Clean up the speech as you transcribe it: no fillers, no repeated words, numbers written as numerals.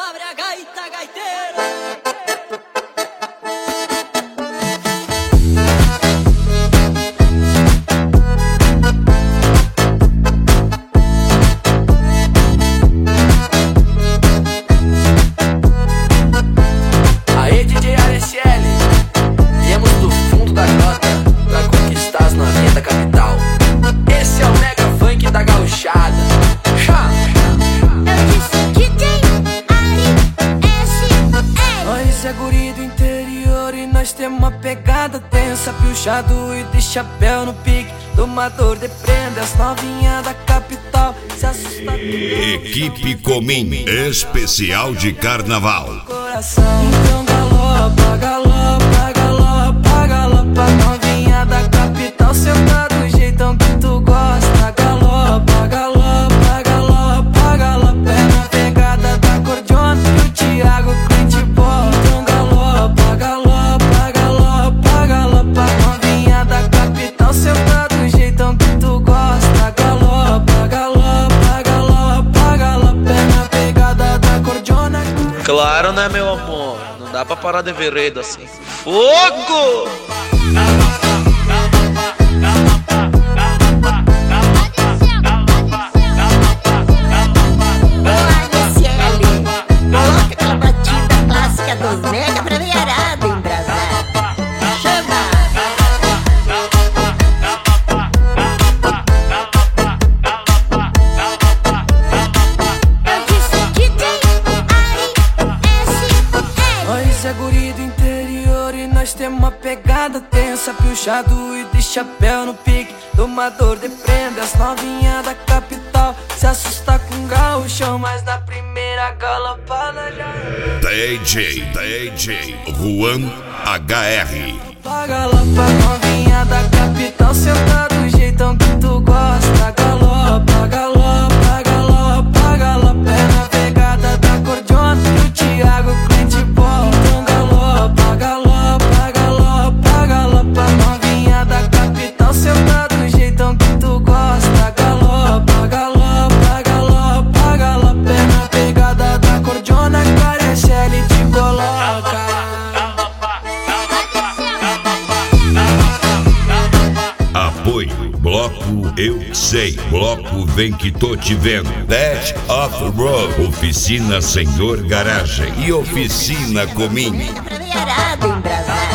abre a gaita, gaiteiro. Temos uma pegada tensa, piochado e de chapéu no pique, domador de prenda, as novinhas da capital se assusta. Equipe Comim, especial de carnaval. Então galopa, galopa, galopa, galopa, novinha da capital, senta do jeitão que tu gosta. Galopa, galopa, galopa, galopa, é na pegada da cordiona que o Thiago Clint bola. Então galopa, galopa, novinha da capital, senta do jeitão que tu gosta. Galopa, galopa, galopa, galopa, é na pegada da cordiona. Claro, né, meu amor? Não dá pra parar de vereda assim. Fogo! Dos mega pra veiarada embrasada. Chama! Eu disse que tem AISL. Nós é guri do interior e nós temos uma pegada tensa, piochado e de chapéu no pique, domador de prenda, as novinhas da capital se assusta com gaúchão, mas na primeira galopada já DJ Juan HR. Galopa, novinha da capital, senta do jeitão que tu gosta. Galopa, galopa, galopa, galopa, é na pegada da cordiona que o Thiago Clint bola. Então galopa, galopa, galopa, galopa, novinha da capital, senta do jeitão que tu gosta. Galopa, galopa, galopa, galopa, é na pegada da cordiona que parece ele te coloca. Apoio Bloco Eu Sei, Bloco Vem Que Tô Te Vendo, Dash Off Road, Oficina Senhor Garagem e Oficina Comim. Pra veiarada embrasada.